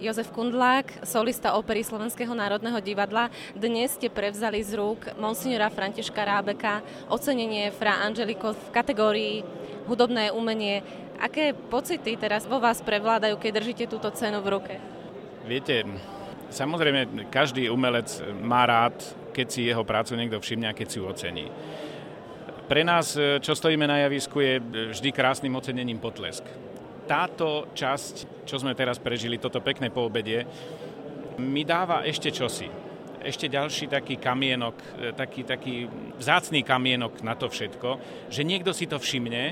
Jozef Kundlák, solista opery Slovenského národného divadla. Dnes ste prevzali z rúk monsignora Františka Rábeka ocenenie Fra Angelico v kategórii hudobné umenie. Aké pocity teraz vo vás prevládajú, keď držíte túto cenu v ruke? Viete, samozrejme, každý umelec má rád, keď si jeho prácu niekto všimne a keď si ju ocení. Pre nás, čo stojíme na javisku, je vždy krásnym ocenením potlesk. Táto časť, čo sme teraz prežili, toto pekné poobedie, mi dáva ešte čosi. Ešte ďalší taký kamienok, taký vzácny kamienok na to všetko, že niekto si to všimne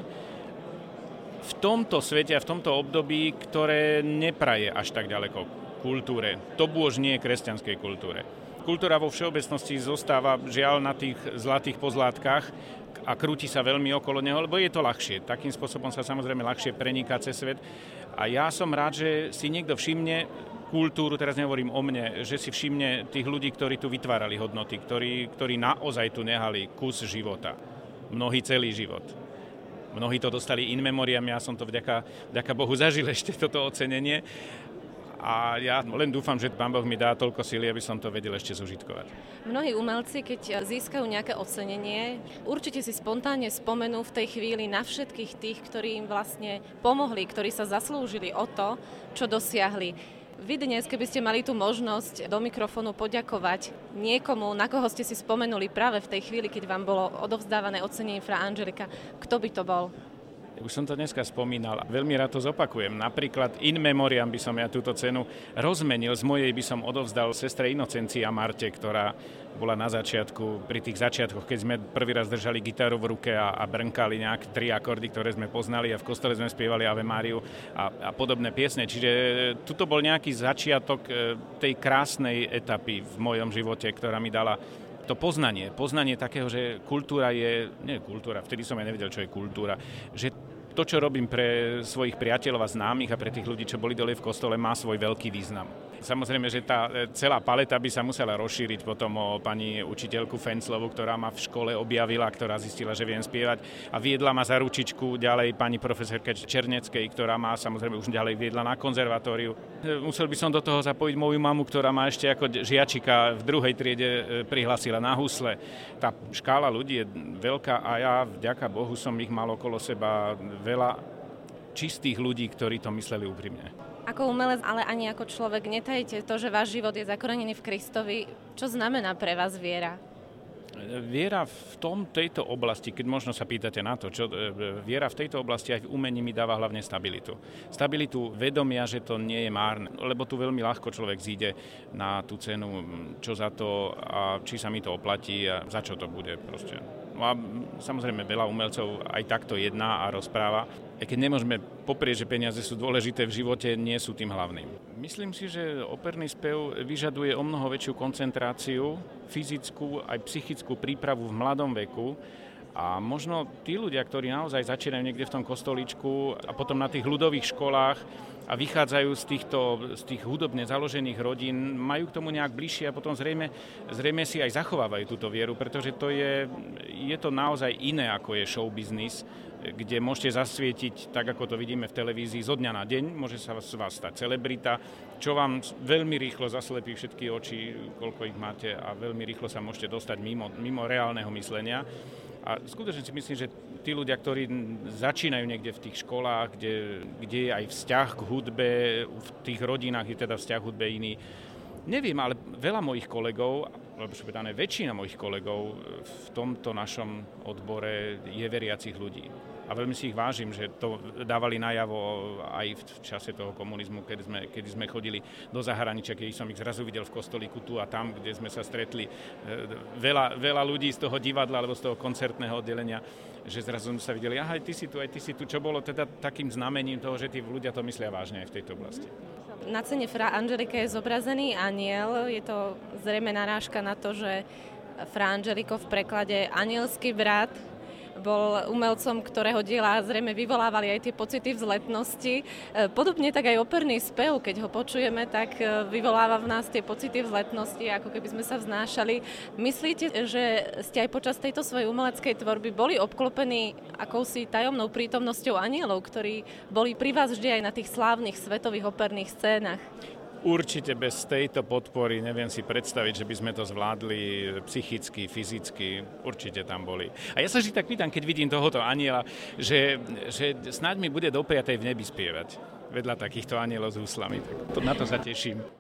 v tomto svete a v tomto období, ktoré nepraje až tak ďaleko kultúre. To bôž nie je kresťanskej kultúre. Kultúra vo všeobecnosti zostáva žiaľ na tých zlatých pozlátkach a krúti sa veľmi okolo neho, lebo je to ľahšie. Takým spôsobom sa samozrejme ľahšie preniká cez svet. A ja som rád, že si niekto všimne kultúru, teraz nehovorím o mne, že si všimne tých ľudí, ktorí tu vytvárali hodnoty, ktorí naozaj tu nehali kus života. Mnohí celý život. Mnohí to dostali in memoriam, ja som to vďaka Bohu zažil ešte toto ocenenie. A ja len dúfam, že Pán Boh mi dá toľko síly, aby som to vedel ešte zužitkovať. Mnohí umelci, keď získajú nejaké ocenenie, určite si spontánne spomenú v tej chvíli na všetkých tých, ktorí im vlastne pomohli, ktorí sa zaslúžili o to, čo dosiahli. Vy dnes, keby ste mali tú možnosť do mikrofónu poďakovať niekomu, na koho ste si spomenuli práve v tej chvíli, keď vám bolo odovzdávané ocenenie Fra Angelica, kto by to bol? Už som to dneska spomínal a veľmi rád to zopakujem. Napríklad in memoriam by som ja túto cenu rozmenil. Z mojej by som odovzdal sestre Inocencii a Marte, ktorá bola na začiatku, pri tých začiatkoch, keď sme prvý raz držali gitaru v ruke a brnkali nejak 3 akordy, ktoré sme poznali a v kostole sme spievali Ave Máriu a podobné piesne. Čiže tuto bol nejaký začiatok tej krásnej etapy v mojom živote, ktorá mi dala to poznanie takého, že kultúra je, nie kultúra, vtedy som aj nevedel, čo je kultúra, že to, čo robím pre svojich priateľov a známych a pre tých ľudí, čo boli dole v kostole, má svoj veľký význam. Samozrejme, že tá celá paleta by sa musela rozšíriť potom o pani učiteľku Fenclovu, ktorá ma v škole objavila, ktorá zistila, že viem spievať a viedla ma za ručičku ďalej pani profesorke Černeckej, ktorá ma samozrejme už ďalej viedla na konzervatóriu. Musel by som do toho zapojiť moju mamu, ktorá ma ešte ako žiačika v 2. triede prihlásila na husle. Tá škála ľudí je veľká a ja vďaka Bohu som ich mal okolo seba veľa čistých ľudí, ktorí to mysleli úprimne. Ako umelec, ale ani ako človek, netajte to, že váš život je zakorenený v Kristovi. Čo znamená pre vás viera? Viera v tejto oblasti, keď možno sa pýtate na to, čo viera v tejto oblasti aj v umení mi dáva hlavne stabilitu. Stabilitu vedomia, že to nie je márne, lebo tu veľmi ľahko človek zíde na tú cenu, čo za to a či sa mi to oplatí a za čo to bude proste. No a samozrejme veľa umelcov aj takto jedná a rozpráva. Keď nemôžeme poprieť, že peniaze sú dôležité v živote, nie sú tým hlavným. Myslím si, že operný spev vyžaduje o mnoho väčšiu koncentráciu, fyzickú aj psychickú prípravu v mladom veku. A možno tí ľudia, ktorí naozaj začínajú niekde v tom kostolíčku a potom na tých ľudových školách a vychádzajú z tých hudobne založených rodín, majú k tomu nejak bližšie a potom zrejme si aj zachovávajú túto vieru, pretože je to naozaj iné, ako je show business, kde môžete zasvietiť, tak ako to vidíme v televízii, zo dňa na deň, môže sa z vás stať celebrita, čo vám veľmi rýchlo zaslepí všetky oči, koľko ich máte a veľmi rýchlo sa môžete dostať mimo reálneho myslenia. A skutočne si myslím, že tí ľudia, ktorí začínajú niekde v tých školách, kde je aj vzťah k hudbe, v tých rodinách je teda vzťah k hudbe iný, neviem, ale veľa mojich kolegov, alebo povedané väčšina mojich kolegov v tomto našom odbore je veriacich ľudí. A veľmi si ich vážim, že to dávali najavo aj v čase toho komunizmu, kedy sme chodili do zahraničia, keď som ich zrazu videl v kostolíku tu a tam, kde sme sa stretli. Veľa ľudí z toho divadla alebo z toho koncertného oddelenia, že zrazu sa videli, aj ty si tu, čo bolo teda takým znamením toho, že tí ľudia to myslia vážne aj v tejto oblasti. Na cene Fra Angelica je zobrazený anjel. Je to zrejme narážka na to, že Fra Angelico v preklade anielský brat bol umelcom, ktorého diela zrejme vyvolávali aj tie pocity vzletnosti. Podobne tak aj operný spev, keď ho počujeme, tak vyvoláva v nás tie pocity vzletnosti, ako keby sme sa vznášali. Myslíte, že ste aj počas tejto svojej umeleckej tvorby boli obklopení akousi tajomnou prítomnosťou anielov, ktorí boli pri vás vždy aj na tých slávnych svetových operných scénach? Určite bez tejto podpory neviem si predstaviť, že by sme to zvládli psychicky, fyzicky, určite tam boli. A ja sa vždy tak pýtam, keď vidím tohoto anjela, že snáď mi bude do 5. v nebi spievať vedľa takýchto anjelov s huslami. Tak na to sa teším.